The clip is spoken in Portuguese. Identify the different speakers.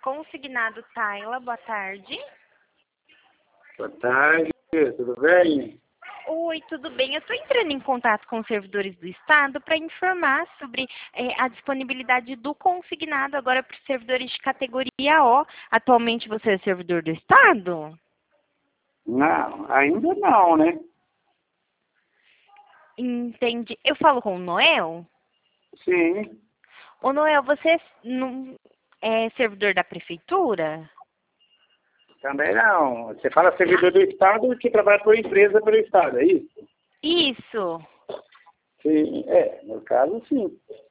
Speaker 1: Consignado Tayla, boa tarde.
Speaker 2: Boa tarde, tudo bem?
Speaker 1: Oi, tudo bem? Eu estou entrando em contato com os servidores do Estado para informar sobre a disponibilidade do consignado agora para os servidores de categoria O. Atualmente você é servidor do Estado?
Speaker 2: Não, ainda não, né?
Speaker 1: Entendi. Eu falo com o Noel?
Speaker 2: Sim,
Speaker 1: Ô, Noel, você é servidor da prefeitura?
Speaker 2: também não. Você fala servidor do Estado que trabalha por empresa pelo Estado, é isso?
Speaker 1: Isso.
Speaker 2: Sim, no caso sim.